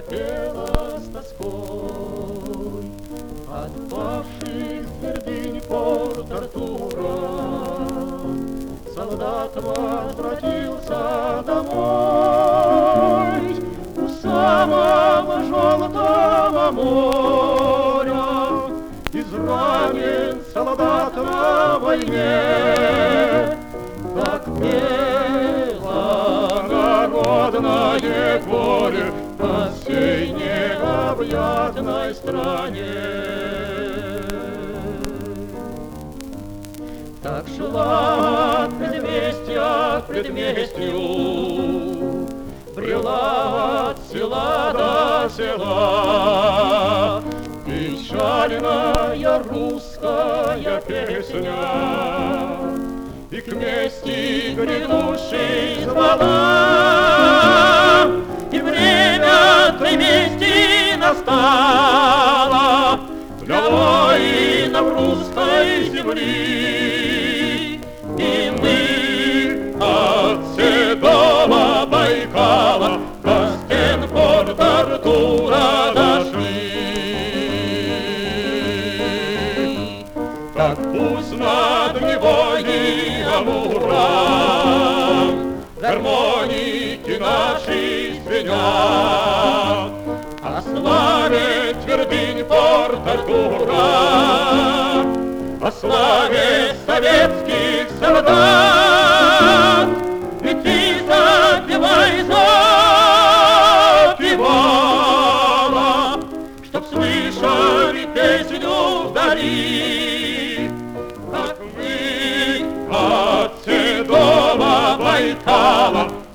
пела с тоской от павших твердынь порт Артура. Солдат возвратился домой у самого желтого моря. Изранен солдат на войне, как пело народное горе по всей необъятной стране. Так шла от предместья к предместью, брела от села до села. Печальная русская песня, и к мести грядущей звала, и время той мести настало для воинов русской земли. И мы от седого Байкала до стен порт Артура дошли. Так пусть над Невой и Амуром гармоники наши звенят, о славе твердынь порт Артура, о славе советских солдат. Ведь ты запевай, запевала, чтоб слышали песню вдали, как мы от седого Байкала